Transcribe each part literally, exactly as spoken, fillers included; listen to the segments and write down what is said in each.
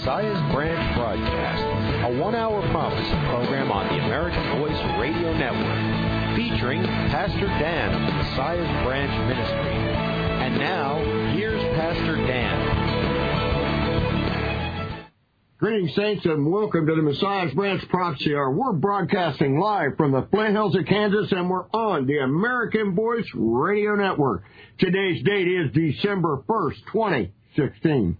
Messiah's Branch broadcast, a one-hour prophecy program on the American Voice Radio Network, featuring Pastor Dan of the Messiah's Branch Ministry. And now, here's Pastor Dan. Greetings, saints, and welcome to the Messiah's Branch Prophecy Hour. We're broadcasting live from the Flint Hills of Kansas, and we're on the American Voice Radio Network. Today's date is December first, twenty sixteen.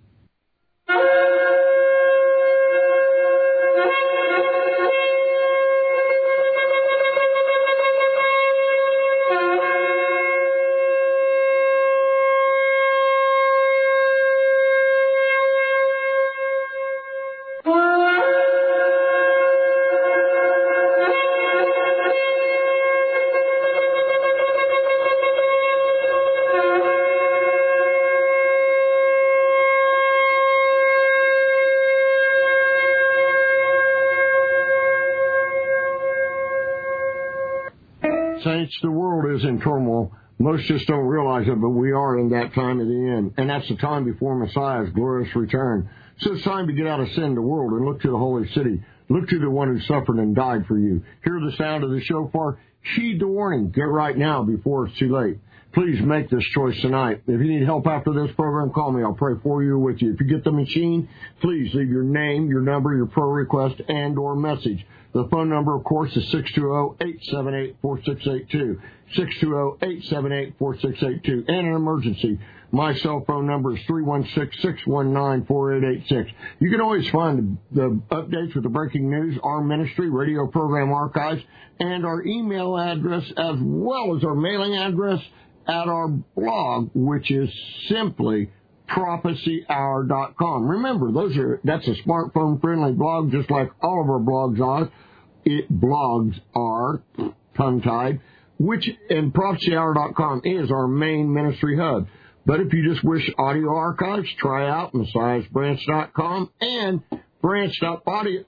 Saints, the world is in turmoil. Most just don't realize it, but we are in that time of the end. And that's the time before Messiah's glorious return. So it's time to get out of sin, the world, and look to the holy city. Look to the one who suffered and died for you. Hear the sound of the shofar. Heed the warning. Get right now before it's too late. Please make this choice tonight. If you need help after this program, call me. I'll pray for you or with you. If you get the machine, please leave your name, your number, your prayer request, and or message. The phone number, of course, is six two zero, eight seven eight, four six eight two. six two zero, eight seven eight, four six eight two. And an emergency, my cell phone number is three one six, six one nine, four eight eight six. You can always find the updates with the breaking news, our ministry, radio program archives, and our email address, as well as our mailing address at our blog, which is simply prophecy hour dot com. Remember, those are that's a smartphone-friendly blog, just like all of our blogs are. It blogs are tongue-tied, which and prophecy hour dot com is our main ministry hub. But if you just wish audio archives, try out messiahs branch dot com and branch dot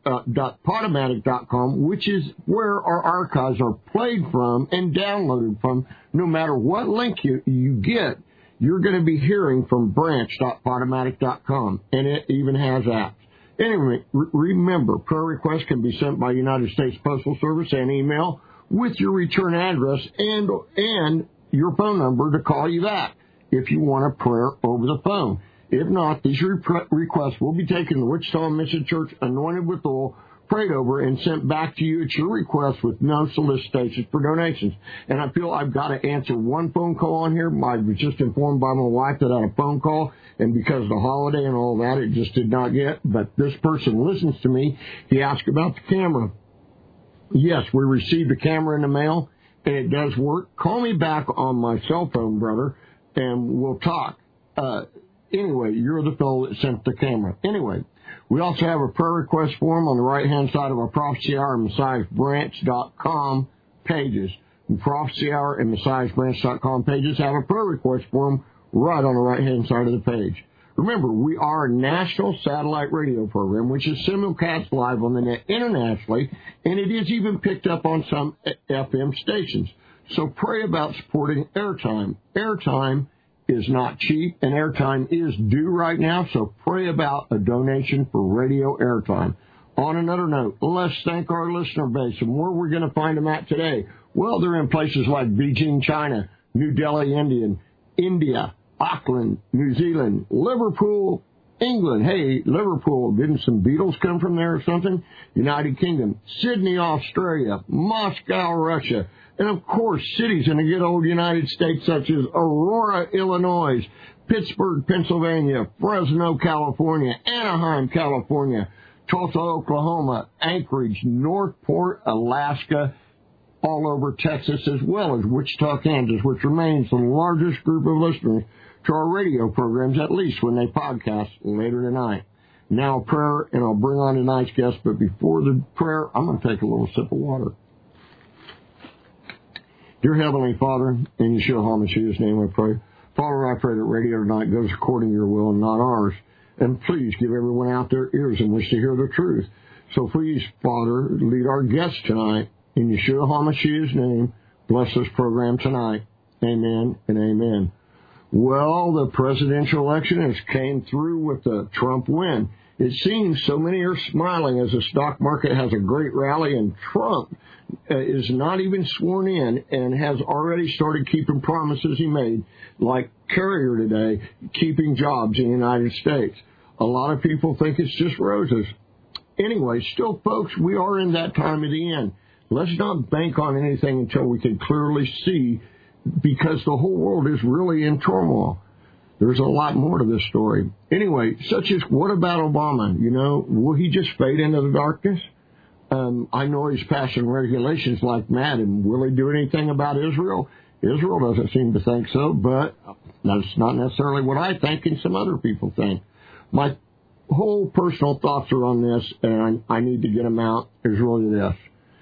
podomatic dot com, which is where our archives are played from and downloaded from. No matter what link you, you get, you're going to be hearing from branch dot podomatic dot com, and it even has apps. Anyway, re- remember, prayer requests can be sent by United States Postal Service and email with your return address and and your phone number to call you back if you want a prayer over the phone. If not, these re- requests will be taken to Wichita Mission Church, anointed with oil, prayed over, and sent back to you at your request with no solicitations for donations. And I feel I've got to answer one phone call on here. I was just informed by my wife that I had a phone call, and because of the holiday and all that, it just did not get. But this person listens to me. He asked about the camera. Yes, we received a camera in the mail, and it does work. Call me back on my cell phone, brother, and we'll talk. Uh, anyway, you're the fellow that sent the camera. Anyway, we also have a prayer request form on the right-hand side of our Prophecy Hour and messiahs branch dot com pages. And Prophecy Hour and messiahs branch dot com pages have a prayer request form right on the right-hand side of the page. Remember, we are a national satellite radio program, which is simulcast live on the net internationally, and it is even picked up on some F M stations. So pray about supporting airtime. Airtime is not cheap, and airtime is due right now, so pray about a donation for radio airtime. On another note, let's thank our listener base, and where we're going to find them at today. Well, they're in places like Beijing, China, New Delhi, India, India, Auckland, New Zealand, Liverpool, England. Hey, Liverpool, didn't some Beatles come from there or something? United Kingdom, Sydney, Australia, Moscow, Russia, and, of course, cities in the good old United States such as Aurora, Illinois, Pittsburgh, Pennsylvania, Fresno, California, Anaheim, California, Tulsa, Oklahoma, Anchorage, Northport, Alaska, all over Texas, as well as Wichita, Kansas, which remains the largest group of listeners to our radio programs, at least when they podcast later tonight. Now prayer, and I'll bring on tonight's guest, but before the prayer, I'm going to take a little sip of water. Dear Heavenly Father, in Yeshua HaMashiach's name I pray. Father, I pray that radio tonight goes according to your will and not ours. And please give everyone out their ears in which to hear the truth. So please, Father, lead our guests tonight. In Yeshua HaMashiach's name, bless this program tonight. Amen and amen. Well, the presidential election has came through with the Trump win. It seems so many are smiling as the stock market has a great rally, and Trump uh, is not even sworn in and has already started keeping promises he made, like Carrier today, keeping jobs in the United States. A lot of people think it's just roses. Anyway, still, folks, we are in that time of the end. Let's not bank on anything until we can clearly see, because the whole world is really in turmoil. There's a lot more to this story. Anyway, such as, what about Obama? You know, will he just fade into the darkness? Um, I know he's passing regulations like mad, and will he do anything about Israel? Israel doesn't seem to think so, but that's not necessarily what I think and some other people think. My whole personal thoughts are on this, and I need to get them out, is really this.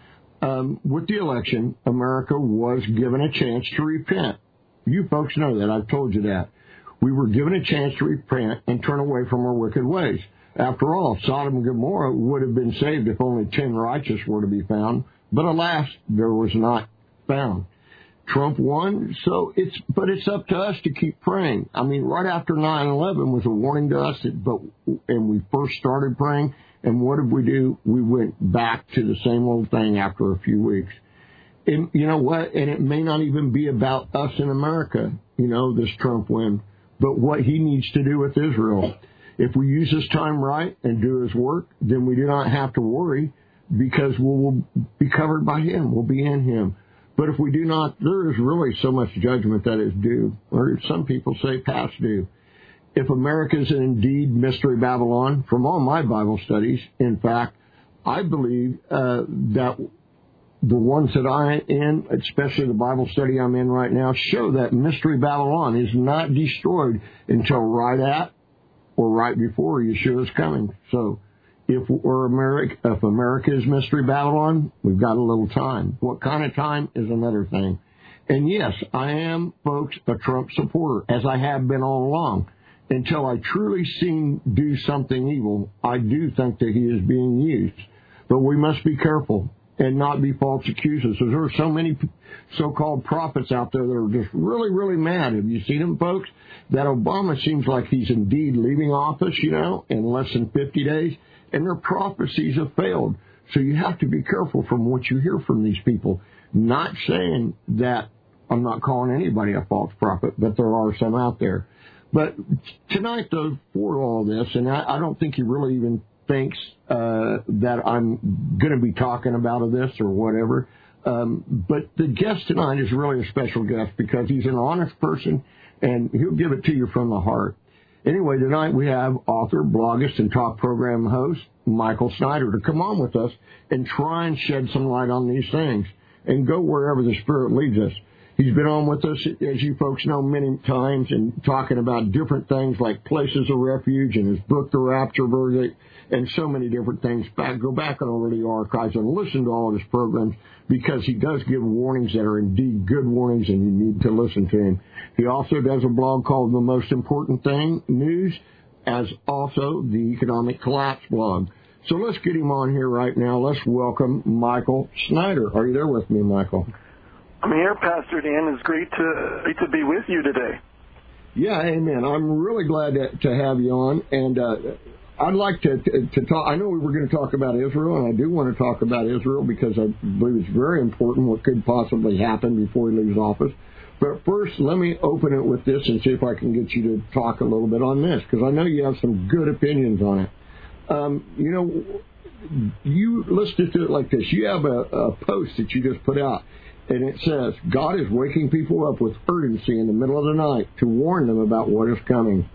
Um, with the election, America was given a chance to repent. You folks know that. I've told you that. We were given a chance to repent and turn away from our wicked ways. After all, Sodom and Gomorrah would have been saved if only ten righteous were to be found. But alas, there was not found. Trump won, so it's, but it's up to us to keep praying. I mean, right after nine eleven was a warning to us, that, but, and we first started praying, and what did we do? We went back to the same old thing after a few weeks. And you know what? And it may not even be about us in America, you know, this Trump win, but what he needs to do with Israel. If we use this time right and do his work, then we do not have to worry, because we'll, we'll be covered by him. We'll be in him. But if we do not, there is really so much judgment that is due, or some people say past due. If America is indeed Mystery Babylon, from all my Bible studies, in fact, I believe uh, that the ones that I'm in, especially the Bible study I'm in right now, show that Mystery Babylon is not destroyed until right at or right before Yeshua's coming. So if we're America, if America is Mystery Babylon, we've got a little time. What kind of time is another thing. And yes, I am, folks, a Trump supporter, as I have been all along. Until I truly see him do something evil, I do think that he is being used. But we must be careful and not be false accusers. There are so many so-called prophets out there that are just really, really mad. Have you seen them, folks? That Obama seems like he's indeed leaving office, you know, in less than fifty days, and their prophecies have failed. So you have to be careful from what you hear from these people. Not saying that I'm not calling anybody a false prophet, but there are some out there. But tonight, though, for all this, and I, I don't think he really even thinks uh, that I'm going to be talking about this or whatever, um, but the guest tonight is really a special guest because he's an honest person, and he'll give it to you from the heart. Anyway, tonight we have author, bloggist, and talk program host Michael Snyder to come on with us and try and shed some light on these things and go wherever the Spirit leads us. He's been on with us, as you folks know, many times and talking about different things like places of refuge and his book, The Rapture Verdict, and so many different things. Back, go back on over the archives and listen to all of his programs because he does give warnings that are indeed good warnings and you need to listen to him. He also does a blog called The Most Important Thing News, as also the Economic Collapse blog. So let's get him on here right now. Let's welcome Michael Snyder. Are you there with me, Michael? I'm here, Pastor Dan. It's great to great to be with you today. Yeah, amen. I'm really glad to, to have you on, and uh, I'd like to, to to talk. I know we were going to talk about Israel, and I do want to talk about Israel because I believe it's very important what could possibly happen before he leaves office. But first, let me open it with this and see if I can get you to talk a little bit on this, because I know you have some good opinions on it. Um, you know, you listed to it like this. You have a, a post that you just put out. And it says, God is waking people up with urgency in the middle of the night to warn them about what is coming.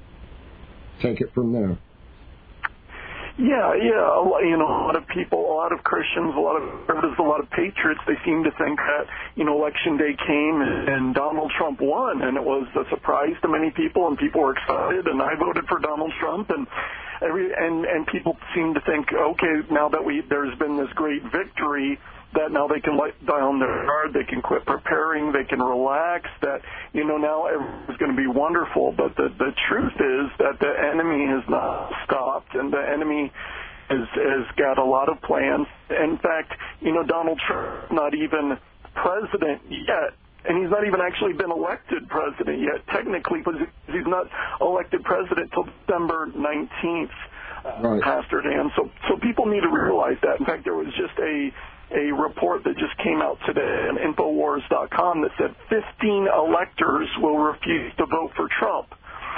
Take it from there. Yeah, yeah. You know, a lot of people, a lot of Christians, a lot of conservatives, a lot of patriots, they seem to think that, you know, Election Day came and Donald Trump won. And it was a surprise to many people, and people were excited, and I voted for Donald Trump. And every and, and people seem to think, okay, now that we there's been this great victory, that now they can let down their guard, they can quit preparing, they can relax, that, you know, now everything's going to be wonderful. But the, the truth is that the enemy has not stopped, and the enemy has, has got a lot of plans. In fact, you know, Donald Trump not even president yet, and he's not even actually been elected president yet, technically, because he's not elected president till December nineteenth. right. Pastor Dan. So, so people need to realize that. In fact, there was just a a report that just came out today on Infowars dot com that said fifteen electors will refuse to vote for Trump.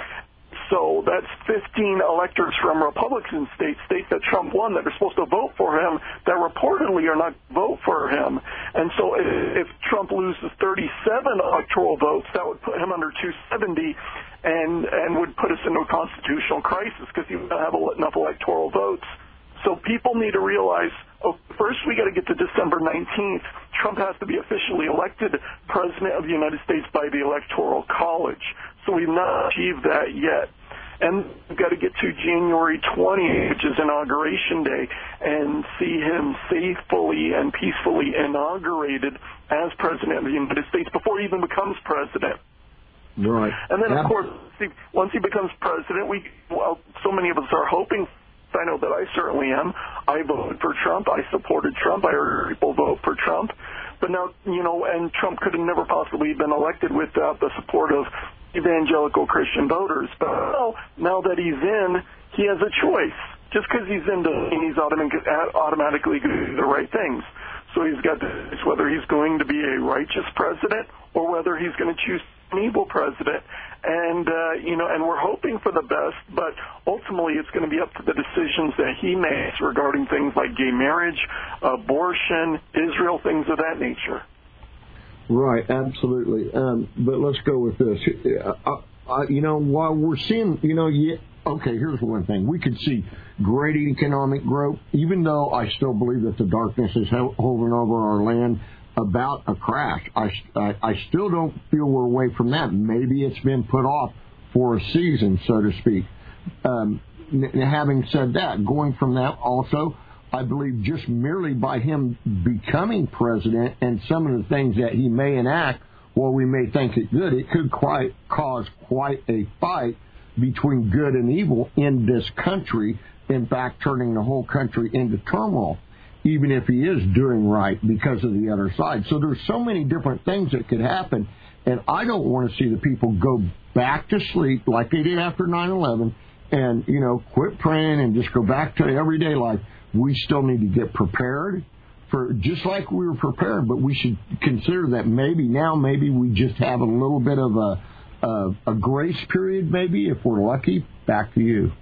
So that's fifteen electors from Republican states, states that Trump won, that are supposed to vote for him, that reportedly are not vote for him. And so if, if Trump loses thirty-seven electoral votes, that would put him under two seventy and, and would put us into a constitutional crisis because he would not have enough electoral votes. So people need to realize, oh, first we got to get to December nineteenth. Trump has to be officially elected President of the United States by the Electoral College. So we've not achieved that yet. And we've got to get to January twentieth, which is Inauguration Day, and see him safely and peacefully inaugurated as President of the United States before he even becomes President. Right. And then, yeah. of course, see, once he becomes President, we well, so many of us are hoping, I know that I certainly am, I voted for Trump, I supported Trump, I heard people vote for Trump. But now, you know, and Trump could have never possibly been elected without the support of evangelical Christian voters. But now, now that he's in, he has a choice. Just because he's in doesn't mean he's automatically going to do the right things. So he's got to choose whether he's going to be a righteous president or whether he's going to choose an evil president. And, uh, you know, and we're hoping for the best, but ultimately it's going to be up to the decisions that he makes regarding things like gay marriage, abortion, Israel, things of that nature. Right, absolutely. Um, but let's go with this. Uh, uh, you know, while we're seeing, you know, yeah, okay, here's one thing. We could see great economic growth, even though I still believe that the darkness is holding over our land about a crash. I, I, I still don't feel we're away from that. Maybe it's been put off for a season, so to speak. Um, having said that, going from that also, I believe just merely by him becoming president and some of the things that he may enact, while we may think it good, it could quite cause quite a fight between good and evil in this country, in fact, turning the whole country into turmoil, even if he is doing right because of the other side. So there's so many different things that could happen, and I don't want to see the people go back to sleep like they did after nine eleven and, you know, quit praying and just go back to everyday life. We still need to get prepared for just like we were prepared, but we should consider that maybe now maybe we just have a little bit of a a, a grace period, maybe, if we're lucky. Back to you.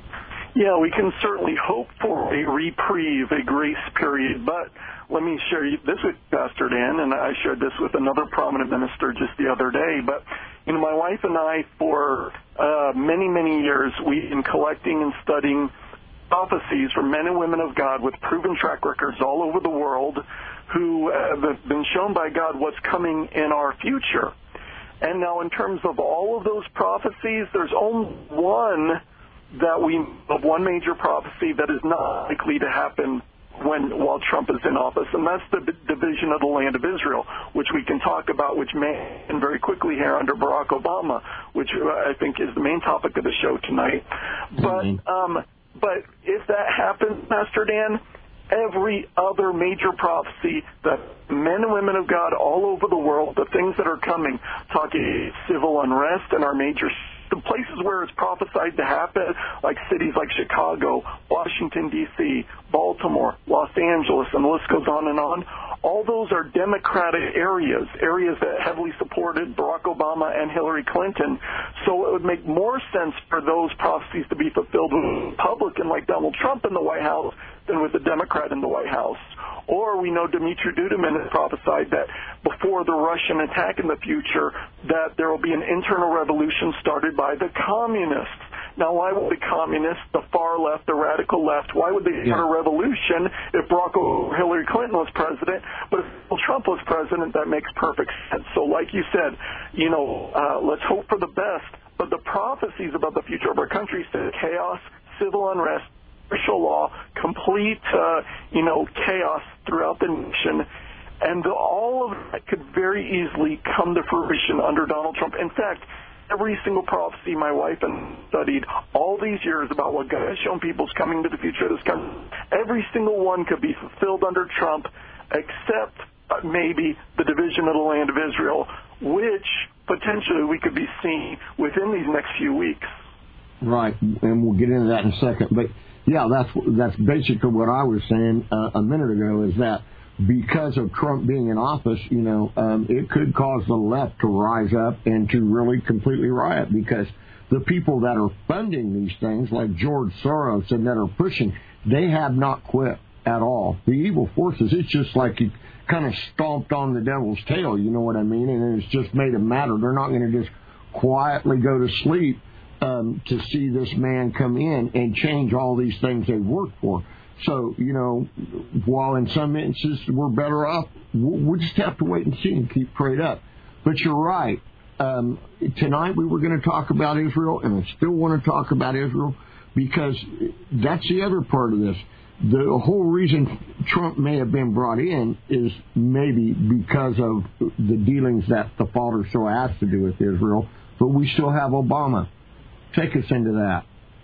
Yeah, we can certainly hope for a reprieve, a grace period, but let me share this with Pastor Dan, and I shared this with another prominent minister just the other day, but you know, my wife and I, for uh, many, many years, we've been collecting and studying prophecies from men and women of God with proven track records all over the world who have been shown by God what's coming in our future. And now in terms of all of those prophecies, there's only one that we of one major prophecy that is not likely to happen when while Trump is in office, and that's the division of the land of Israel, which we can talk about, which may end very quickly here under Barack Obama, which I think is the main topic of the show tonight. Mm-hmm. But um But if that happens, Pastor Dan, every other major prophecy that men and women of God all over the world, the things that are coming, talking civil unrest in our major the places where it's prophesied to happen, like cities like Chicago, Washington, D C, Baltimore, Los Angeles, and the list goes on and on, all those are Democratic areas, areas that heavily supported Barack Obama and Hillary Clinton. So it would make more sense for those prophecies to be fulfilled with a Republican like Donald Trump in the White House than with a Democrat in the White House. Or we know Dmitry Duduman has prophesied that before the Russian attack in the future, that there will be an internal revolution started by the communists. Now, why would the communists, the far left, the radical left, why would they start yeah. a revolution if Barack or Hillary Clinton was president? But if Trump was president, that makes perfect sense. So like you said, you know, uh, let's hope for the best. But the prophecies about the future of our country say chaos, civil unrest, martial law, complete, uh, you know, chaos throughout the nation. And the, all of that could very easily come to fruition under Donald Trump. In fact, every single prophecy my wife and studied all these years about what God has shown people is coming to the future of this country, every single one could be fulfilled under Trump, except uh, maybe the division of the land of Israel, which potentially we could be seeing within these next few weeks. Right, and we'll get into that in a second. But Yeah, that's that's basically what I was saying uh, a minute ago, is that because of Trump being in office, you know, um, it could cause the left to rise up and to really completely riot, because the people that are funding these things, like George Soros, and that are pushing, they have not quit at all. The evil forces, it's just like you kind of stomped on the devil's tail, you know what I mean? And it's just made it matter. They're not going to just quietly go to sleep um, to see this man come in and change all these things they've worked for. So, you know, while in some instances we're better off, we'll just have to wait and see and keep prayed up. But you're right. Um, tonight we were going to talk about Israel, and I still want to talk about Israel, because that's the other part of this. The whole reason Trump may have been brought in is maybe because of the dealings that the Father so has to do with Israel, but we still have Obama. Take us into that.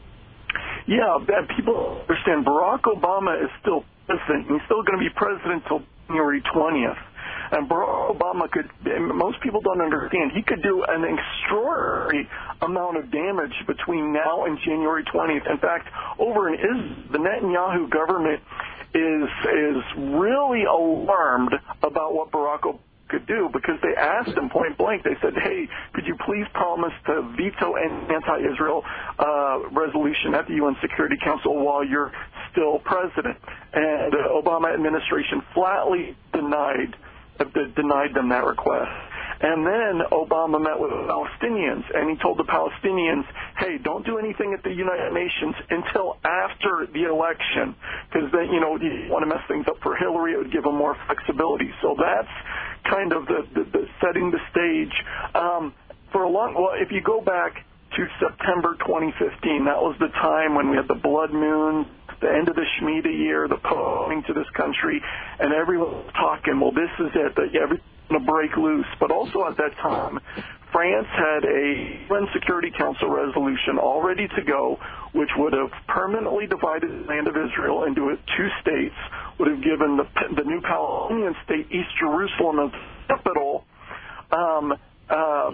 Yeah, people understand Barack Obama is still president. He's still going to be president until January twentieth. And Barack Obama could, most people don't understand, he could do an extraordinary amount of damage between now and January twentieth. In fact, over in Israel, the Netanyahu government is is really alarmed about what Barack Obama could do, because they asked him point blank. They said, hey, could you please promise to veto an anti-Israel uh, resolution at the U N Security Council while you're still president? And the Obama administration flatly denied denied them that request. And then Obama met with the Palestinians, and he told the Palestinians, hey, don't do anything at the United Nations until after the election, because then, you know, you want to mess things up for Hillary. It would give them more flexibility. So that's kind of the, the, the setting the stage. Um, for a long, well, if you go back to September twenty fifteen, that was the time when we had the blood moon, the end of the Shemitah year, the Pope coming to this country, and everyone was talking, well, this is it, that everything's going to break loose. But also at that time, France had a U N Security Council resolution all ready to go, which would have permanently divided the land of Israel into two states, would have given the, the new Palestinian state East Jerusalem as capital, um, uh,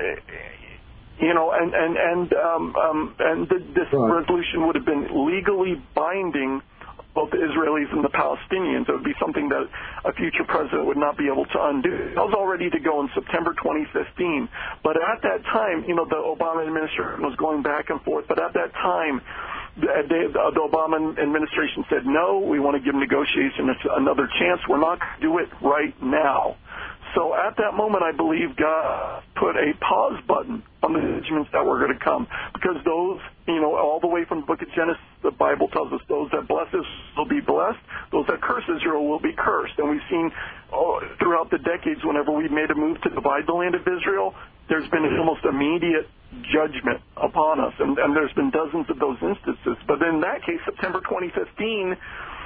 you know, and and and um, um, and the, this right. resolution would have been legally binding both the Israelis and the Palestinians. It would be something that a future president would not be able to undo. That was all ready to go in September twenty fifteen. But at that time, you know, the Obama administration was going back and forth. But at that time, the, the Obama administration said, no, we want to give negotiation another chance. We're not going to do it right now. So at that moment, I believe God put a pause button on the judgments that were going to come, because those, you know, all the way from the book of Genesis, the Bible tells us those that bless Israel will be blessed, those that curse Israel will be cursed. And we've seen oh, throughout the decades, whenever we've made a move to divide the land of Israel, there's been an almost immediate judgment upon us, and, and there's been dozens of those instances. But in that case, September twenty fifteen,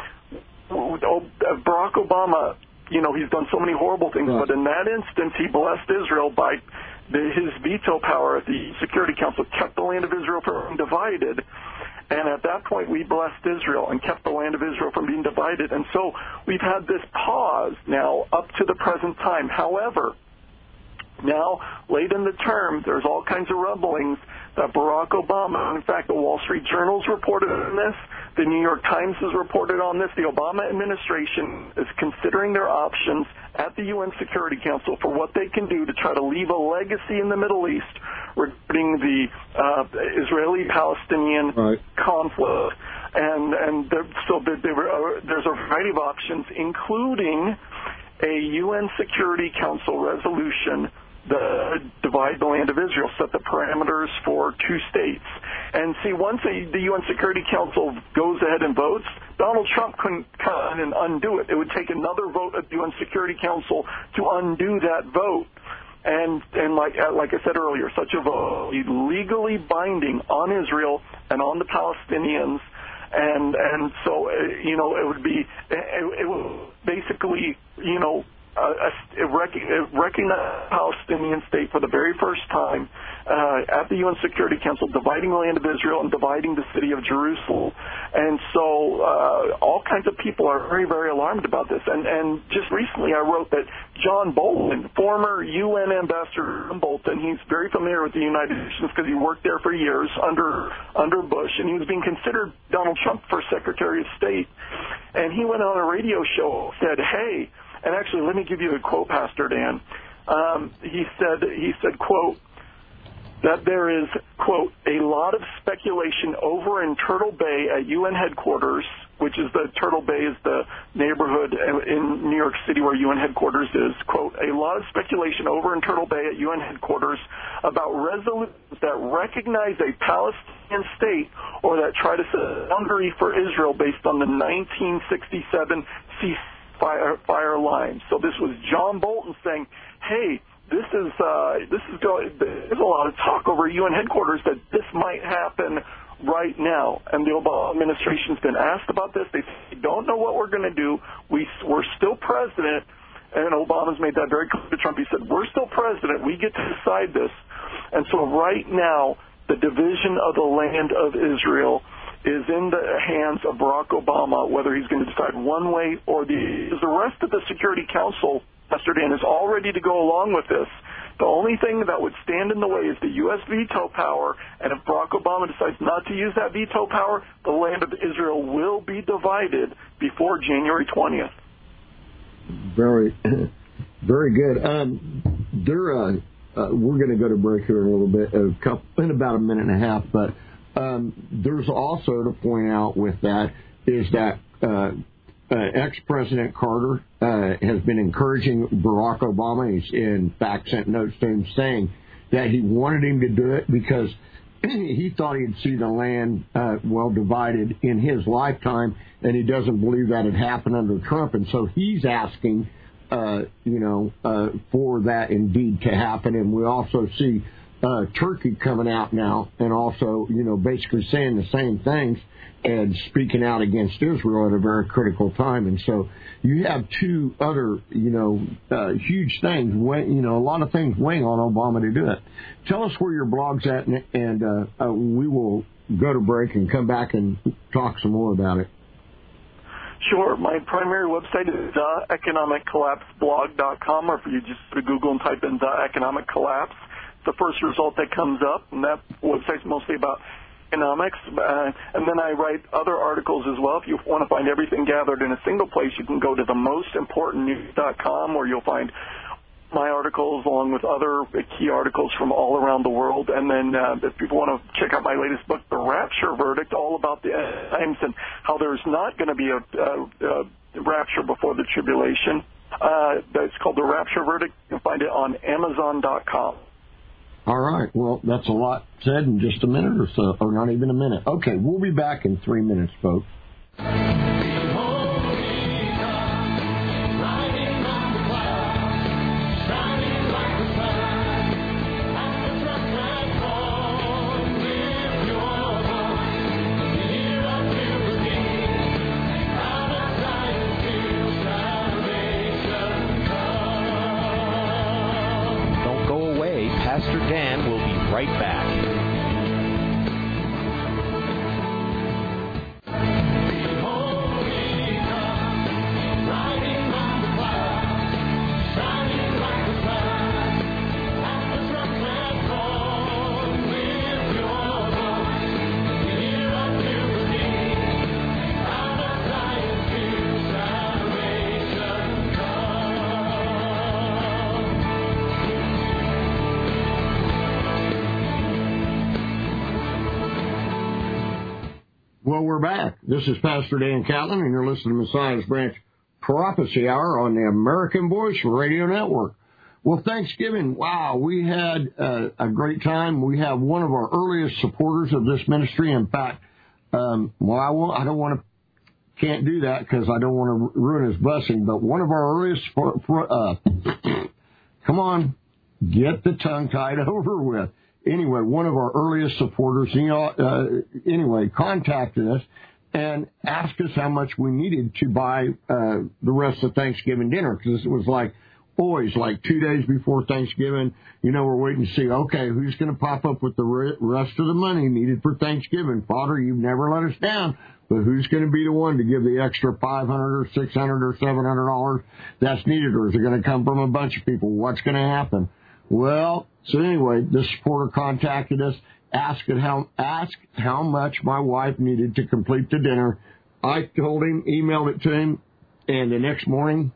Barack Obama, you know, he's done so many horrible things, right. but in that instance, he blessed Israel by the, his veto power at the Security Council, kept the land of Israel from being divided. And at that point, we blessed Israel and kept the land of Israel from being divided. And so we've had this pause now up to the present time. However, now, late in the term, there's all kinds of rumblings that Barack Obama, in fact, the Wall Street Journal's reported on this, the New York Times has reported on this, the Obama administration is considering their options at the U N Security Council for what they can do to try to leave a legacy in the Middle East regarding the uh, Israeli-Palestinian right. conflict. And, and there, so there, there were, there's a variety of options, including a U N Security Council resolution that divide the land of Israel, set the parameters for two states. And see, once a, the U N Security Council goes ahead and votes, Donald Trump couldn't come and undo it. It would take another vote at the U N Security Council to undo that vote. And and like like I said earlier, such a vote is legally binding on Israel and on the Palestinians. And and so, uh, you know, it would be, it, it would basically, you know, uh, rec- recognized a Palestinian state for the very first time uh, at the U N Security Council, dividing the land of Israel and dividing the city of Jerusalem. And so uh, all kinds of people are very, very alarmed about this. And, and just recently I wrote that John Bolton, former U N ambassador Bolton, he's very familiar with the United Nations because he worked there for years under under Bush, and he was being considered Donald Trump for Secretary of State. And he went on a radio show, said, hey, and actually let me give you the quote, Pastor Dan. Um, he said, he said, quote, that there is, quote, a lot of speculation over in Turtle Bay at U N headquarters, which is the Turtle Bay is the neighborhood in New York City where U N headquarters is, quote, a lot of speculation over in Turtle Bay at U N headquarters about resolutions that recognize a Palestinian state or that try to set a boundary for Israel based on the nineteen sixty-seven ceasefire fire line. So this was John Bolton saying, hey, This is uh, this is going. There's a lot of talk over U N headquarters that this might happen right now, and the Obama administration's been asked about this. They don't know what we're going to do. We we're still president, and Obama's made that very clear to Trump. He said we're still president. We get to decide this, and so right now the division of the land of Israel is in the hands of Barack Obama, whether he's going to decide one way or the other. The rest of the Security Council, Pastor Dan, is all ready to go along with this. The only thing that would stand in the way is the U S veto power, and if Barack Obama decides not to use that veto power, the land of Israel will be divided before January twentieth. Very, very good. Um, there, uh, uh, we're going to go to break here in a little bit, a couple, in about a minute and a half, but um, there's also to point out with that is that uh, Uh, ex-President Carter uh, has been encouraging Barack Obama. He's, in fact, sent notes to him saying that he wanted him to do it because he thought he'd see the land uh, well divided in his lifetime, and he doesn't believe that had happened under Trump. And so he's asking, uh, you know, uh, for that indeed to happen. And we also see uh, Turkey coming out now and also, you know, basically saying the same things and speaking out against Israel at a very critical time. And so you have two other, you know, uh, huge things, you know, a lot of things weighing on Obama to do it. Tell us where your blog's at, and, and uh, uh, we will go to break and come back and talk some more about it. Sure. My primary website is the economic collapse blog dot com, or if you just go to Google and type in The Economic Collapse, it's the first result that comes up, and that website's mostly about economics, uh, and then I write other articles as well. If you want to find everything gathered in a single place, you can go to the most important news dot com, where you'll find my articles along with other key articles from all around the world. And then uh, if people want to check out my latest book, The Rapture Verdict, all about the end times and how there's not going to be a, a, a rapture before the tribulation. Uh, it's called The Rapture Verdict. You can find it on amazon dot com. All right. Well, that's a lot said in just a minute or so, or not even a minute. Okay, we'll be back in three minutes, folks. Pastor Dan will be right back. Well, we're back. This is Pastor Dan Catlin, and you're listening to Messiah's Branch Prophecy Hour on the American Voice Radio Network. Well, Thanksgiving, wow, we had uh, a great time. We have one of our earliest supporters of this ministry. In fact, um, well, I, won't, I don't want to, can't do that because I don't want to ruin his blessing, but one of our earliest, uh, come on, get the tongue tied over with. Anyway, one of our earliest supporters, you know, uh, anyway, contacted us and asked us how much we needed to buy uh, the rest of Thanksgiving dinner, because it was like always, like two days before Thanksgiving, you know, we're waiting to see, okay, who's going to pop up with the rest of the money needed for Thanksgiving? Father, you've never let us down, but who's going to be the one to give the extra five hundred dollars or six hundred dollars or seven hundred dollars that's needed, or is it going to come from a bunch of people? What's going to happen? Well, so anyway, this supporter contacted us, asked how, asked how much my wife needed to complete the dinner. I told him, emailed it to him, and the next morning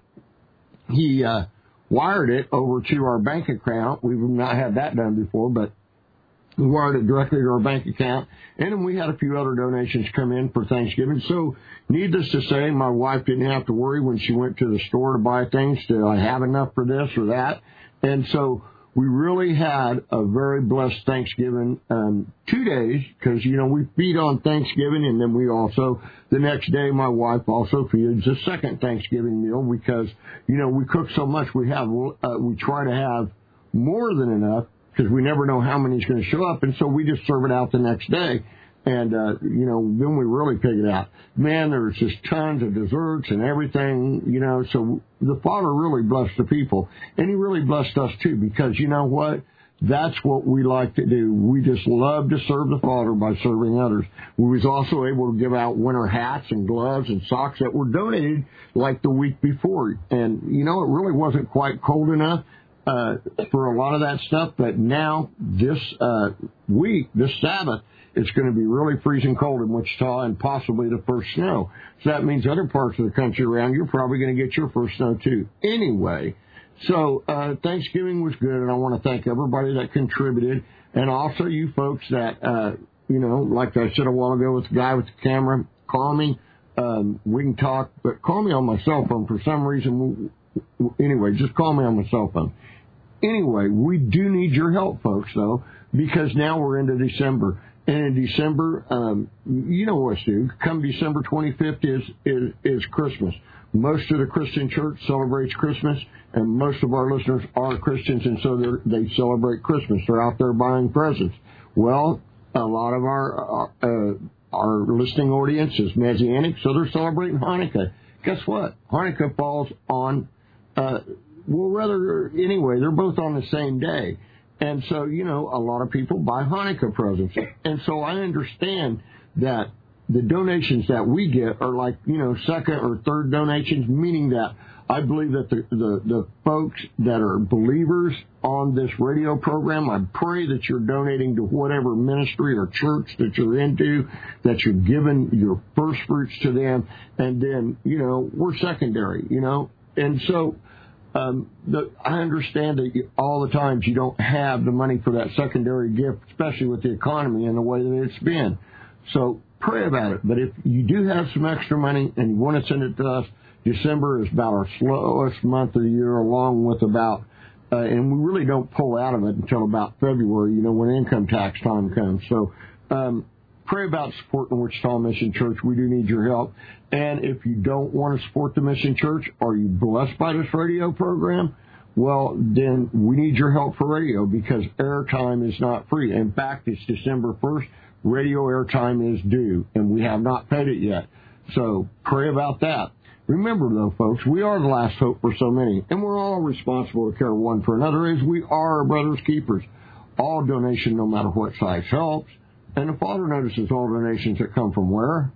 he uh, wired it over to our bank account. We've not had that done before, but we wired it directly to our bank account. And then we had a few other donations come in for Thanksgiving. So needless to say, my wife didn't have to worry when she went to the store to buy things. Do I have enough for this or that? And so we really had a very blessed Thanksgiving, um, two days, because, you know, we feed on Thanksgiving, and then we also, the next day, my wife also feeds a second Thanksgiving meal, because, you know, we cook so much, we have, uh, we try to have more than enough, because we never know how many's going to show up, and so we just serve it out the next day. And, uh, you know, then we really pick it out. Man, there's just tons of desserts and everything, you know, so the Father really blessed the people. And he really blessed us, too, because, you know what? That's what we like to do. We just love to serve the Father by serving others. We was also able to give out winter hats and gloves and socks that were donated like the week before. And, you know, it really wasn't quite cold enough uh, for a lot of that stuff. But now, this uh, week, this Sabbath, it's going to be really freezing cold in Wichita and possibly the first snow. So that means other parts of the country around, you're probably going to get your first snow too. Anyway, so uh, Thanksgiving was good, and I want to thank everybody that contributed, and also you folks that, uh, you know, like I said a while ago with the guy with the camera, call me. Um, we can talk, but call me on my cell phone for some reason. Anyway, just call me on my cell phone. Anyway, we do need your help, folks, though, because now we're into December. And in December, um, you know what to do. Come December twenty-fifth is, is, is Christmas. Most of the Christian church celebrates Christmas, and most of our listeners are Christians, and so they celebrate Christmas. They're out there buying presents. Well, a lot of our uh, our listening audience is Messianic, so they're celebrating Hanukkah. Guess what? Hanukkah falls on, uh, well, rather, anyway, they're both on the same day. And so, you know, a lot of people buy Hanukkah presents. And so I understand that the donations that we get are like, you know, second or third donations, meaning that I believe that the, the, the folks that are believers on this radio program, I pray that you're donating to whatever ministry or church that you're into, that you're giving your first fruits to them, and then, you know, we're secondary, you know. And so Um, the, I understand that you, all the times you don't have the money for that secondary gift, especially with the economy and the way that it's been. So pray about it. But if you do have some extra money and you want to send it to us, December is about our slowest month of the year, along with about, uh, and we really don't pull out of it until about February, you know, when income tax time comes. So um, pray about supporting Wichita Mission Church. We do need your help. And if you don't want to support the Mission Church, are you blessed by this radio program? Well, then we need your help for radio, because airtime is not free. In fact, it's December first. Radio airtime is due, and we have not paid it yet. So pray about that. Remember, though, folks, we are the last hope for so many, and we're all responsible to care one for another, as we are our brother's keepers. All donation, no matter what size, helps. And the Father notices all donations that come from where?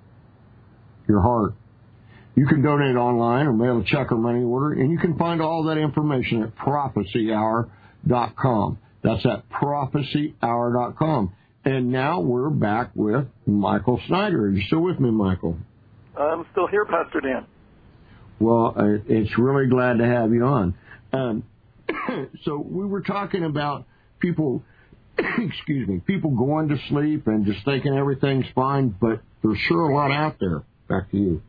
Your heart. You can donate online or mail a check or money order, and you can find all that information at prophecy hour dot com. That's at prophecy hour dot com. And now we're back with Michael Snyder. Are you still with me, Michael? I'm still here, Pastor Dan. Well, uh, it's really glad to have you on. Um, so we were talking about people, excuse me, people going to sleep and just thinking everything's fine, but there's sure a lot out there. Back to you.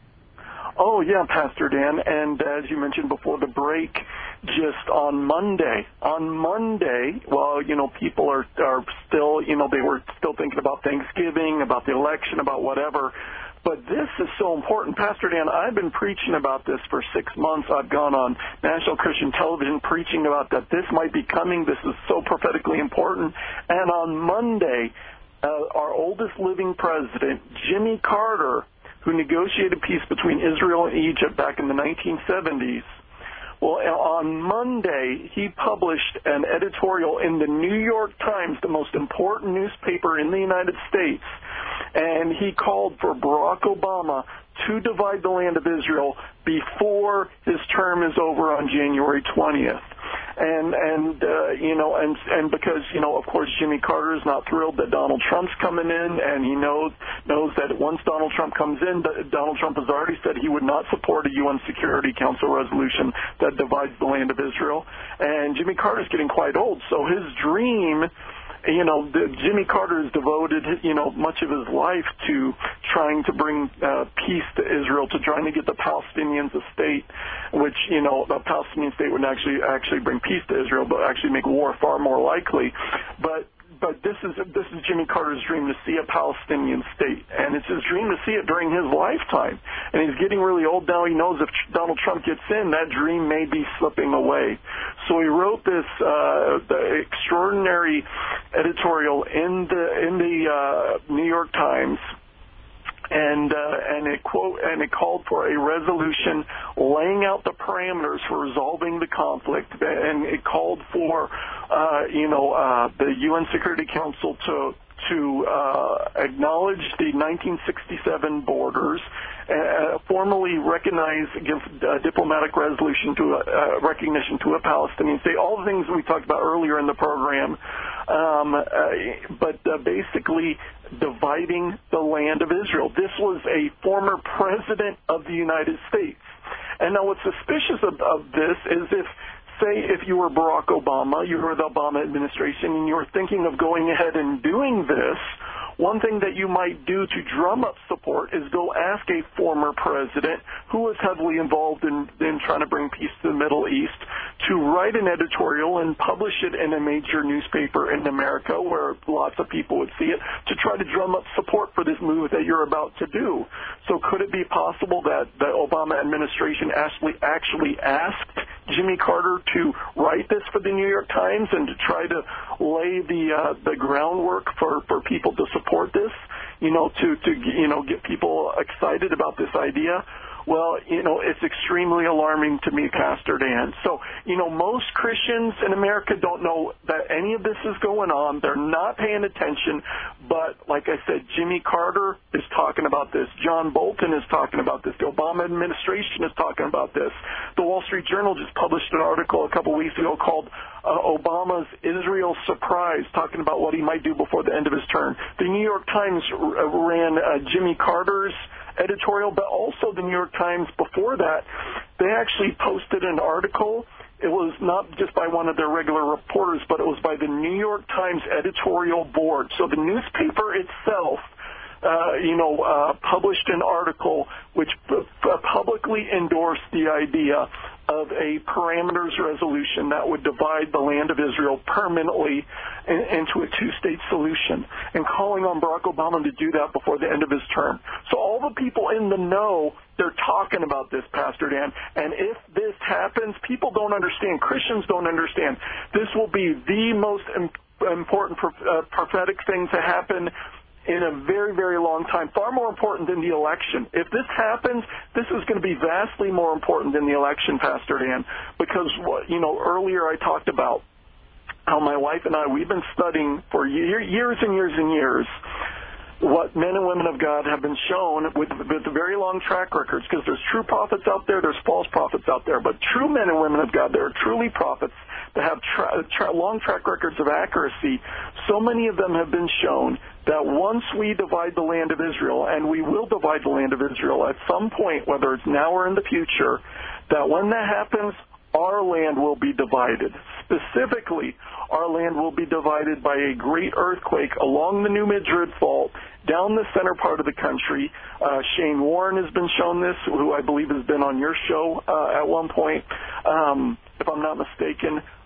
Oh, yeah, Pastor Dan. And as you mentioned before the break, just on Monday, on Monday, well, you know, people are, are still, you know, they were still thinking about Thanksgiving, about the election, about whatever. But this is so important. Pastor Dan, I've been preaching about this for six months. I've gone on National Christian Television preaching about that this might be coming. This is so prophetically important. And on Monday, uh, our oldest living president, Jimmy Carter, who negotiated peace between Israel and Egypt back in the nineteen seventies, Well, on Monday, he published an editorial in the New York Times, the most important newspaper in the United States, and he called for Barack Obama to divide the land of Israel before his term is over on January twentieth. And, and uh, you know, and and because, you know, of course, Jimmy Carter is not thrilled that Donald Trump's coming in, and he knows knows that once Donald Trump comes in, Donald Trump has already said he would not support a U N Security Council resolution that divides the land of Israel. And Jimmy Carter's getting quite old, so his dream, you know, the, Jimmy Carter has devoted, you know, much of his life to trying to bring uh, peace to Israel, to trying to get the Palestinians a state, which, you know, the Palestinian state would actually actually bring peace to Israel, but actually make war far more likely. But but this is this is Jimmy Carter's dream, to see a Palestinian state, and it's his dream to see it during his lifetime. And he's getting really old now. He knows if Donald Trump gets in, that dream may be slipping away. So he wrote this uh, the extraordinary editorial in the in the uh, New York Times. And uh, and it quote and it called for a resolution laying out the parameters for resolving the conflict, and it called for uh, you know uh, the U N Security Council to to uh, acknowledge the nineteen sixty-seven borders, uh, formally recognize, give uh, diplomatic resolution to a, uh, recognition to a Palestinian state. All the things we talked about earlier in the program, um, uh, but uh, basically dividing the land of Israel. This was a former president of the United States. And now what's suspicious of, of this is if, say, if you were Barack Obama, you were the Obama administration, and you were thinking of going ahead and doing this, one thing that you might do to drum up support is go ask a former president who was heavily involved in, in trying to bring peace to the Middle East to write an editorial and publish it in a major newspaper in America where lots of people would see it, to try to drum up support for this move that you're about to do. So could it be possible that the Obama administration actually, actually asked Jimmy Carter to write this for the New York Times and to try to lay the uh, the groundwork for, for people to support this, you know, to, to you know get people excited about this idea? Well, you know, it's extremely alarming to me, Pastor Dan. So, you know, most Christians in America don't know that any of this is going on. They're not paying attention. But like I said, Jimmy Carter is talking about this. John Bolton is talking about this. The Obama administration is talking about this. The Wall Street Journal just published an article a couple weeks ago called uh, Obama's Israel Surprise, talking about what he might do before the end of his term. The New York Times r- ran uh, Jimmy Carter's editorial, but also the New York Times before that, they actually posted an article. It was not just by one of their regular reporters, but it was by the New York Times editorial board. So the newspaper itself, uh, you know, uh, published an article which p- publicly endorsed the idea of a parameters resolution that would divide the land of Israel permanently in, into a two-state solution, and calling on Barack Obama to do that before the end of his term. So all the people in the know, they're talking about this, Pastor Dan, and if this happens, people don't understand, Christians don't understand. This will be the most important uh, prophetic thing to happen in a very, very long time, far more important than the election. If this happens, this is going to be vastly more important than the election, Pastor Dan, because, you know, earlier I talked about how my wife and I, we've been studying for year, years and years and years what men and women of God have been shown with, with very long track records, because there's true prophets out there, there's false prophets out there, but true men and women of God, that are truly prophets, that have tra- tra- long track records of accuracy, so many of them have been shown that once we divide the land of Israel, and we will divide the land of Israel at some point, whether it's now or in the future, that when that happens, our land will be divided. Specifically, our land will be divided by a great earthquake along the New Madrid Fault, down the center part of the country. Uh, Shane Warren has been shown this, who I believe has been on your show uh, at one point, um, if I'm not mistaken.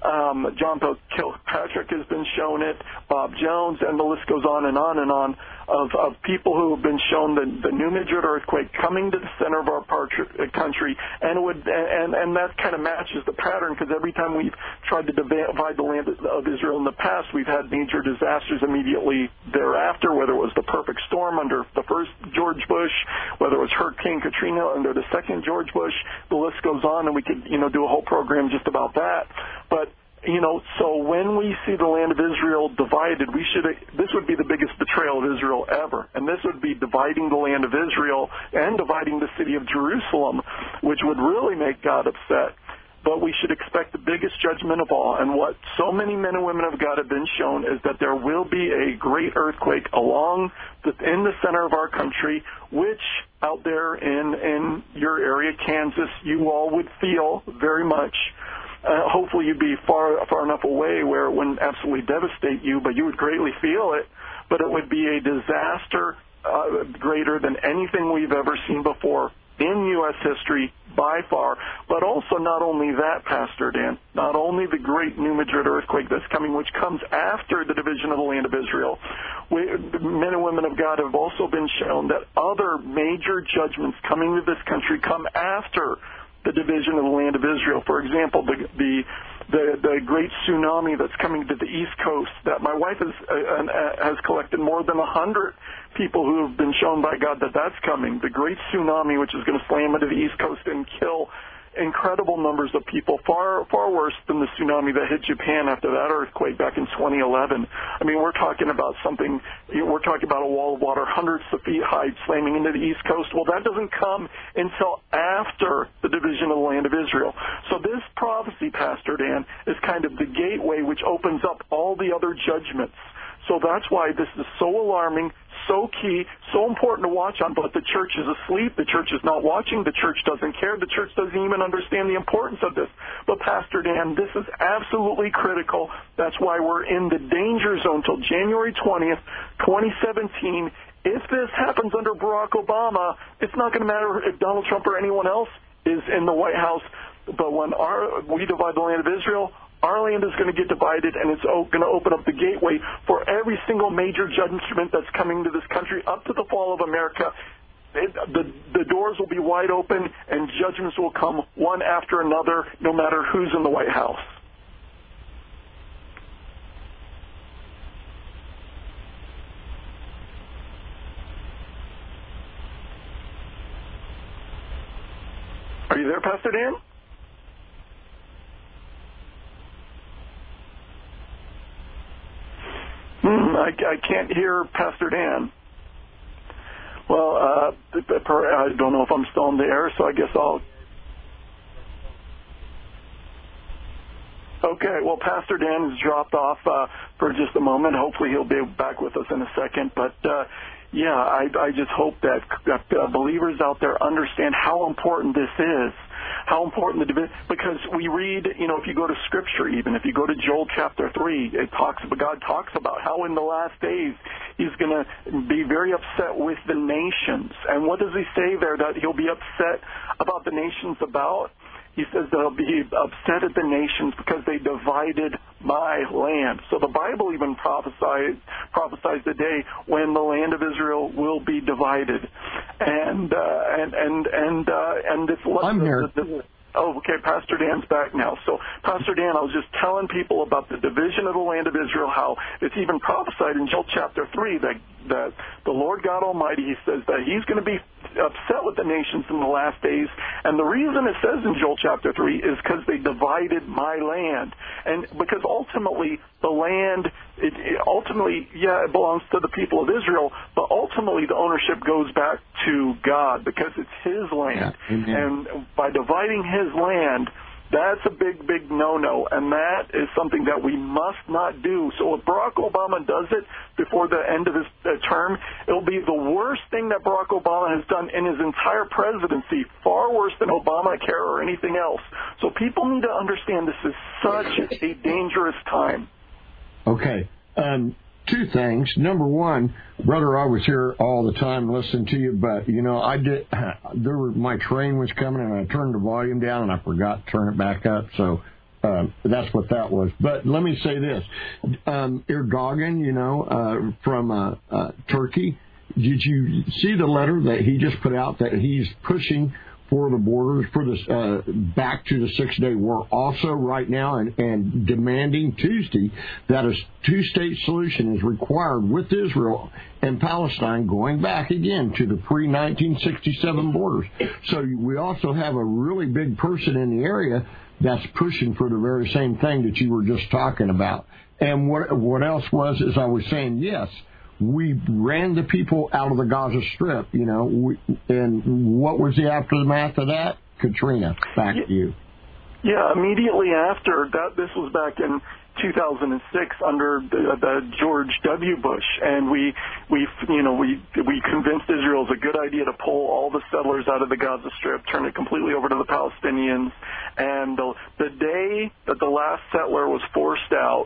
Um, John Kilpatrick has been shown it, Bob Jones, and the list goes on and on and on of, of people who have been shown the, the New Madrid earthquake coming to the center of our part- country, and it would and and that kind of matches the pattern, because every time we've tried to divide the land of Israel in the past, we've had major disasters immediately thereafter, whether it was the perfect storm under the first George Bush, whether it was Hurricane Katrina under the second George Bush. The list goes on, and we could you know do a whole program just about that. But You know, so when we see the land of Israel divided, we should, this would be the biggest betrayal of Israel ever. And this would be dividing the land of Israel and dividing the city of Jerusalem, which would really make God upset. But we should expect the biggest judgment of all. And what so many men and women of God have been shown is that there will be a great earthquake along the, in the center of our country, which out there in, in your area, Kansas, you all would feel very much. Uh, hopefully you'd be far far enough away where it wouldn't absolutely devastate you, but you would greatly feel it. But it would be a disaster uh, greater than anything we've ever seen before in U S history by far. But also not only that, Pastor Dan, not only the great New Madrid earthquake that's coming, which comes after the division of the land of Israel. We, men and women of God have also been shown that other major judgments coming to this country come after the division of the land of Israel. For example, the the the, the great tsunami that's coming to the East Coast, that my wife has uh, uh, has collected more than a hundred people who have been shown by God that that's coming. The great tsunami, which is going to slam into the East Coast and kill incredible numbers of people, far far worse than the tsunami that hit Japan after that earthquake back in twenty eleven. I mean, we're talking about something, we're talking about a wall of water hundreds of feet high slamming into the East Coast. Well, that doesn't come until after the division of the land of Israel. So this prophecy, Pastor Dan, is kind of the gateway which opens up all the other judgments. So that's why this is so alarming, so key, so important to watch on. But the church is asleep. The church is not watching. The church doesn't care. The church doesn't even understand the importance of this. But, Pastor Dan, this is absolutely critical. That's why we're in the danger zone till January twentieth, twenty seventeen. If this happens under Barack Obama, it's not going to matter if Donald Trump or anyone else is in the White House. But when our, we divide the land of Israel, our land is going to get divided, and it's going to open up the gateway for every single major judgment that's coming to this country up to the fall of America. It, the, the doors will be wide open, and judgments will come one after another, no matter who's in the White House. Are you there, Pastor Dan? Hmm, I, I can't hear Pastor Dan. Well, uh, I don't know if I'm still in the air, so I guess I'll... Okay, well, Pastor Dan has dropped off uh, for just a moment. Hopefully he'll be back with us in a second. But, uh, yeah, I, I just hope that, that uh, believers out there understand how important this is. How important the division, because we read, you know, if you go to Scripture, even if you go to Joel chapter three, it talks, God talks about how in the last days He's going to be very upset with the nations. And what does He say there that He'll be upset about the nations about? He says they'll be upset at the nations because they divided my land. So the Bible even prophesies prophesies the day when the land of Israel will be divided. And uh, and and and uh, and this. I'm here. This, this, Oh, okay, Pastor Dan's back now. So, Pastor Dan, I was just telling people about the division of the land of Israel, how it's even prophesied in Joel chapter three that, that the Lord God Almighty, He says that He's going to be upset with the nations in the last days. And the reason it says in Joel chapter three is because they divided my land. And because ultimately the land, it, it ultimately, yeah, it belongs to the people of Israel, but ultimately the ownership goes back to God because it's His land. Yeah, and by dividing His land, that's a big, big no-no, and that is something that we must not do. So if Barack Obama does it before the end of his uh, term, it'll be the worst thing that Barack Obama has done in his entire presidency, far worse than Obamacare or anything else. So people need to understand this is such a dangerous time. Okay. Um, two things. Number one, brother, I was here all the time listening to you, but, you know, I did, there were, my train was coming, and I turned the volume down, and I forgot to turn it back up, so um, that's what that was. But let me say this. Um, Erdogan, you know, uh, from uh, uh, Turkey, did you see the letter that he just put out that he's pushing for the borders, for this, uh, back to the Six-Day War also right now, and, and demanding Tuesday that a two-state solution is required with Israel and Palestine going back again to the pre nineteen sixty-seven borders. So we also have a really big person in the area that's pushing for the very same thing that you were just talking about. And what, what else was, as I was saying, yes, we ran the people out of the Gaza Strip, you know, we, and what was the aftermath of that? Katrina, back yeah, to you. Yeah, immediately after that, this was back in two thousand six under the, the George W. Bush, and we, we, you know, we we convinced Israel it's a good idea to pull all the settlers out of the Gaza Strip, turn it completely over to the Palestinians, and the, the day that the last settler was forced out,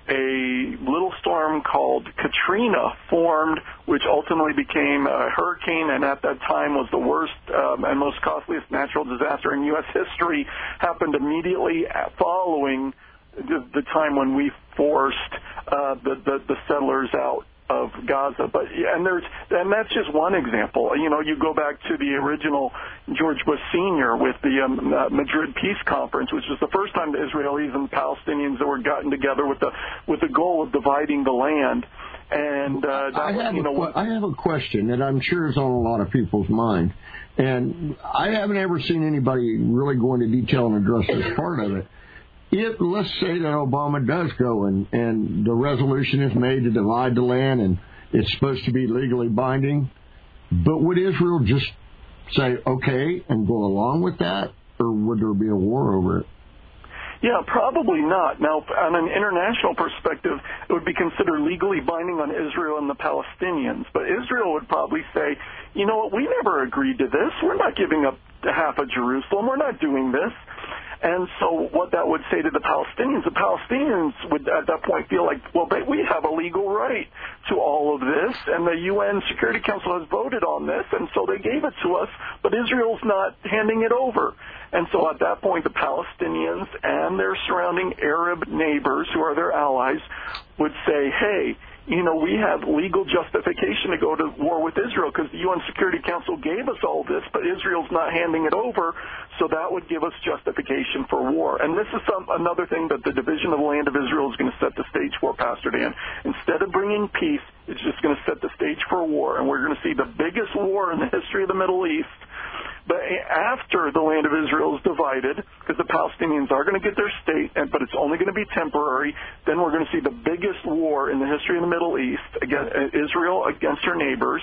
a little storm called Katrina formed, which ultimately became a hurricane, and at that time was the worst um, and most costliest natural disaster in U S history, happened immediately following the, the time when we forced uh, the, the, the settlers out of Gaza. But and there's and that's just one example. You know, you go back to the original George Bush Senior with the um, uh, Madrid Peace Conference, which was the first time the Israelis and the Palestinians that were gotten together with the with the goal of dividing the land. And uh, that I was, have you know, a, I have a question that I'm sure is on a lot of people's mind, and I haven't ever seen anybody really go into detail and address this part of it. If, let's say that Obama does go and, and the resolution is made to divide the land and it's supposed to be legally binding, but would Israel just say, okay, and go along with that, or would there be a war over it? Yeah, probably not. Now, on an international perspective, it would be considered legally binding on Israel and the Palestinians. But Israel would probably say, you know what, we never agreed to this. We're not giving up half of Jerusalem. We're not doing this. And so what that would say to the Palestinians, the Palestinians would at that point feel like, well, they, we have a legal right to all of this, and the U N Security Council has voted on this, and so they gave it to us, but Israel's not handing it over. And so at that point, the Palestinians and their surrounding Arab neighbors, who are their allies, would say, hey, you know, we have legal justification to go to war with Israel because the U N Security Council gave us all this, but Israel's not handing it over, so that would give us justification for war. And this is some, another thing that the division of the land of Israel is going to set the stage for, Pastor Dan. Instead of bringing peace, it's just going to set the stage for war, and we're going to see the biggest war in the history of the Middle East. But after the land of Israel is divided, because the Palestinians are going to get their state, and, but it's only going to be temporary, then we're going to see the biggest war in the history of the Middle East, against Israel against her neighbors.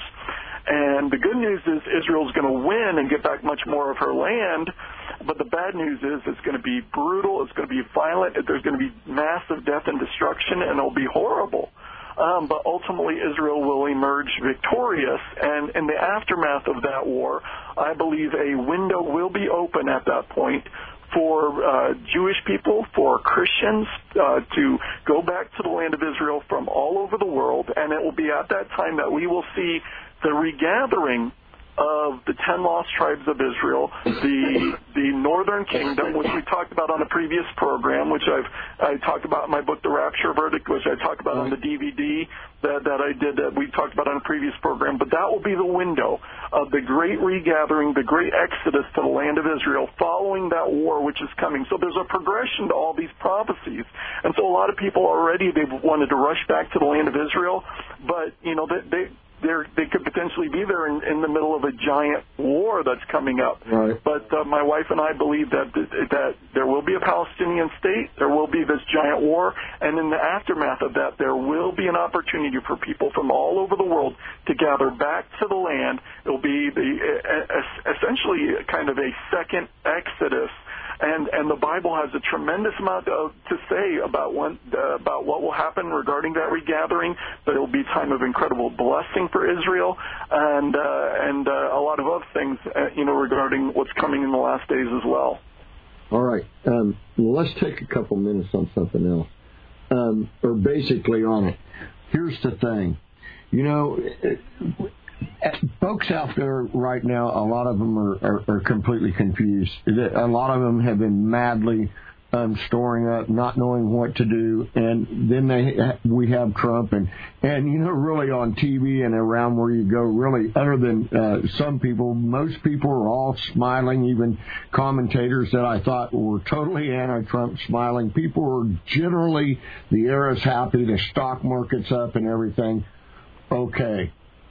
And the good news is Israel's going to win and get back much more of her land. But the bad news is it's going to be brutal, it's going to be violent, there's going to be massive death and destruction, and it'll be horrible. Um, but ultimately, Israel will emerge victorious, and in the aftermath of that war, I believe a window will be open at that point for uh, Jewish people, for Christians uh, to go back to the land of Israel from all over the world, and it will be at that time that we will see the regathering of the ten lost tribes of Israel, the the northern kingdom, which we talked about on a previous program, which I've I talked about in my book, The Rapture Verdict, which I talked about on the D V D that, that I did that we talked about on a previous program. But that will be the window of the great regathering, the great exodus to the land of Israel following that war which is coming. So there's a progression to all these prophecies. And so a lot of people already, they've wanted to rush back to the land of Israel, but, you know, they, they They're, they could potentially be there in, in the middle of a giant war that's coming up. Right. But uh, my wife and I believe that that there will be a Palestinian state, there will be this giant war, and in the aftermath of that, there will be an opportunity for people from all over the world to gather back to the land. It will be the uh, essentially kind of a second Exodus. And and the Bible has a tremendous amount of, to say about when, uh, about what will happen regarding that regathering. But it will be a time of incredible blessing for Israel, and uh, and uh, a lot of other things, uh, you know, regarding what's coming in the last days as well. All right. Um, well, let's take a couple minutes on something else, um, or basically on it. Here's the thing, you know. It, folks out there right now, a lot of them are, are, are completely confused. A lot of them have been madly um, storing up, not knowing what to do, and then they we have Trump, and, and you know, really on T V and around where you go, really, other than uh, some people, most people are all smiling, even commentators that I thought were totally anti-Trump smiling. People are generally, the era's happy, the stock market's up and everything. Okay.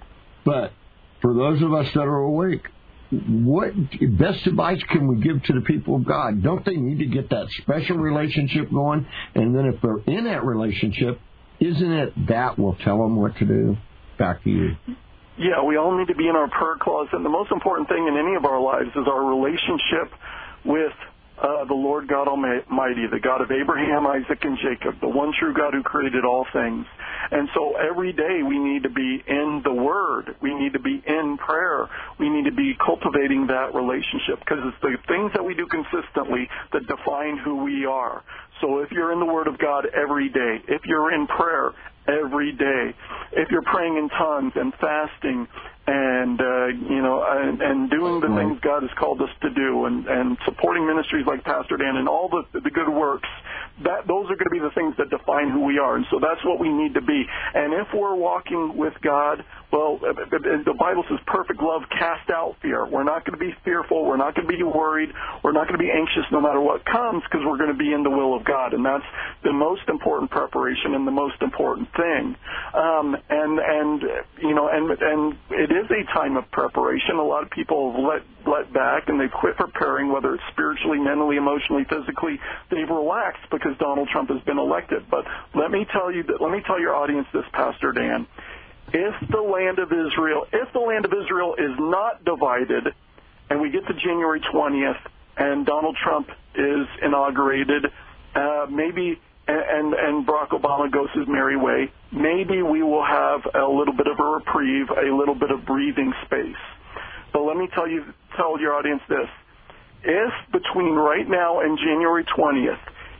But for those of us that are awake, what best advice can we give to the people of God? Don't they need to get that special relationship going? And then if they're in that relationship, isn't it that will tell them what to do? Back to you. Yeah, we all need to be in our prayer closet. And the most important thing in any of our lives is our relationship with uh, the Lord God Almighty, the God of Abraham, Isaac, and Jacob, the one true God who created all things. And so every day we need to be in the Word. We need to be in prayer. We need to be cultivating that relationship, because it's the things that we do consistently that define who we are. So if you're in the Word of God every day, if you're in prayer every day, if you're praying in tongues and fasting and, uh, you know, and, and doing the things God has called us to do, and, and supporting ministries like Pastor Dan and all the, the good works, that those are going to be the things that define who we are. And so that's what we need to be. And if we're walking with God, well, the Bible says perfect love casts out fear. We're not going to be fearful. We're not going to be worried. We're not going to be anxious no matter what comes, because we're going to be in the will of God. And that's the most important preparation and the most important thing. Um, and, and, you know, and, and it is a time of preparation. A lot of people have let, let back and they've quit preparing, whether it's spiritually, mentally, emotionally, physically. They've relaxed because Donald Trump has been elected. But let me tell you that, let me tell your audience this, Pastor Dan. If the land of Israel, if the land of Israel is not divided, and we get to January twentieth, and Donald Trump is inaugurated, uh, maybe, and, and Barack Obama goes his merry way, maybe we will have a little bit of a reprieve, a little bit of breathing space. But let me tell you, tell your audience this. If between right now and January twentieth,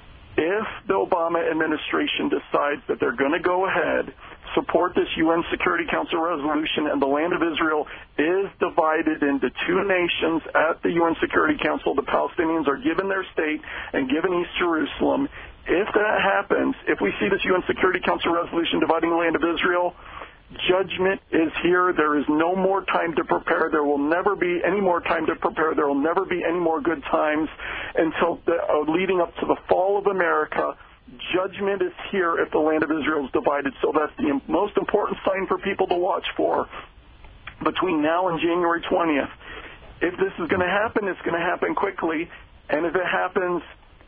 if the Obama administration decides that they're going to go ahead, support this U N Security Council resolution, and the land of Israel is divided into two nations at the U N Security Council, the Palestinians are given their state and given East Jerusalem, if that happens, if we see this U N Security Council resolution dividing the land of Israel, judgment is here. There is no more time to prepare. There will never be any more time to prepare. There will never be any more good times until the, uh, leading up to the fall of America. Judgment is here if the land of Israel is divided. So that's the most important sign for people to watch for between now and January twentieth. If this is going to happen, it's going to happen quickly. And if it happens,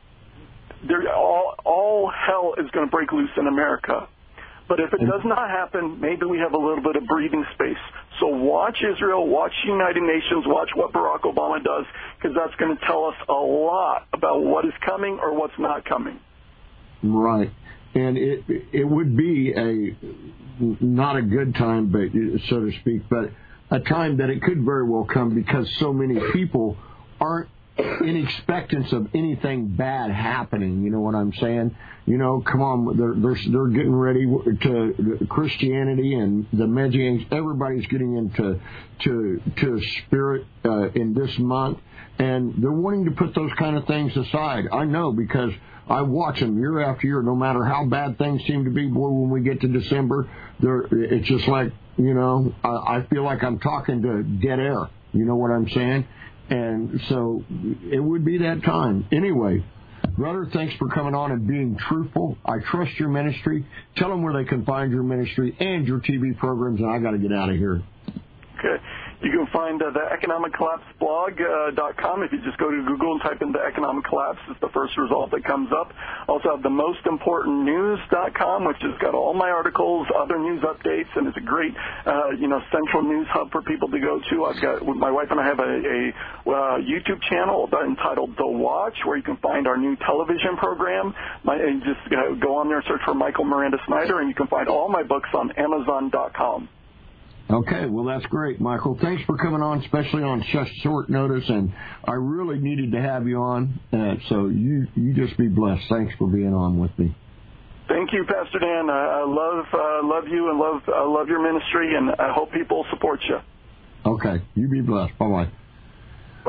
there, all, all hell is going to break loose in America. But if it does not happen, maybe we have a little bit of breathing space. So watch Israel, watch United Nations, watch what Barack Obama does, because that's going to tell us a lot about what is coming or what's not coming. Right. And it it would be a not a good time, but so to speak, but a time that it could very well come, because so many people aren't in expectance of anything bad happening. You know what I'm saying? You know, come on, they're they're, they're getting ready to Christianity and the Magians. Everybody's getting into to to spirit uh, in this month, and they're wanting to put those kind of things aside. I know, because I watch them year after year. No matter how bad things seem to be, boy, when we get to December, they're, it's just like, you know, I, I feel like I'm talking to dead air. You know what I'm saying? And so it would be that time. Anyway, brother, thanks for coming on and being truthful. I trust your ministry. Tell them where they can find your ministry and your T V programs, and I got to get out of here. Okay. You can find uh, the economic collapse blog dot com. If you just go to Google and type in the economic collapse, it's the first result that comes up. Also have the most important news dot com, which has got all my articles, other news updates, and it's a great, uh, you know, central news hub for people to go to. I've got, my wife and I have a, a uh, YouTube channel entitled The Watch, where you can find our new television program. My, and just uh, go on there and search for Michael Miranda Snyder, and you can find all my books on Amazon dot com. Okay, well, that's great, Michael. Thanks for coming on, especially on such short notice, and I really needed to have you on, uh, so you you just be blessed. Thanks for being on with me. Thank you, Pastor Dan. I, I love uh, love you and love uh, love your ministry, and I hope people support you. Okay, you be blessed. Bye-bye. Bye.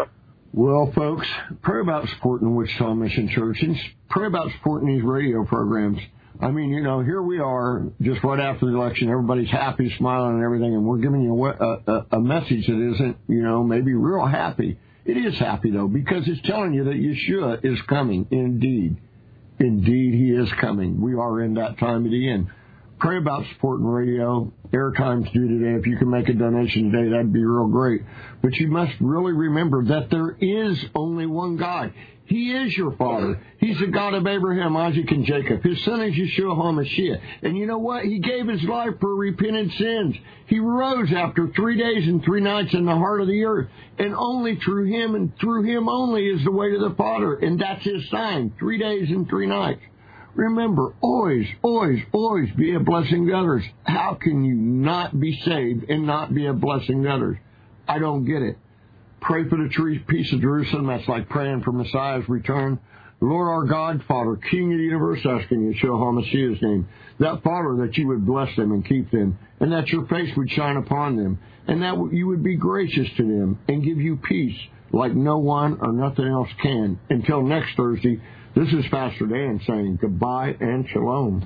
Well, folks, pray about supporting Wichita Mission Church and pray about supporting these radio programs. I mean, you know, here we are just right after the election. Everybody's happy, smiling and everything, and we're giving you a, a, a message that isn't, you know, maybe real happy. It is happy, though, because it's telling you that Yeshua is coming. Indeed. Indeed, he is coming. We are in that time of the end. Pray about supporting radio. Airtime's due today. If you can make a donation today, that'd be real great. But you must really remember that there is only one God. He is your Father. He's the God of Abraham, Isaac, and Jacob. His son is Yeshua HaMashiach. And you know what? He gave his life for repentant sins. He rose after three days and three nights in the heart of the earth. And only through him and through him only is the way to the Father. And that's his sign, three days and three nights. Remember, always, always, always be a blessing to others. How can you not be saved and not be a blessing to others? I don't get it. Pray for the peace of Jerusalem. That's like praying for Messiah's return. Lord our God, Father, King of the universe, asking Yeshua HaMashiach's name, that Father, that you would bless them and keep them, and that your face would shine upon them, and that you would be gracious to them and give you peace like no one or nothing else can. Until next Thursday, this is Pastor Dan saying goodbye and shalom.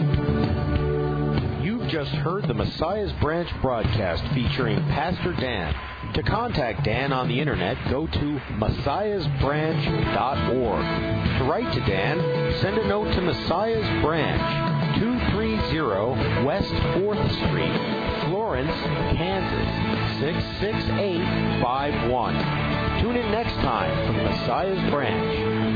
You've just heard the Messiah's Branch broadcast featuring Pastor Dan. To contact Dan on the internet, go to messiahs branch dot org. To write to Dan, send a note to Messiah's Branch, two thirty West fourth Street, Florence, Kansas, six six eight five one. Tune in next time for Messiah's Branch.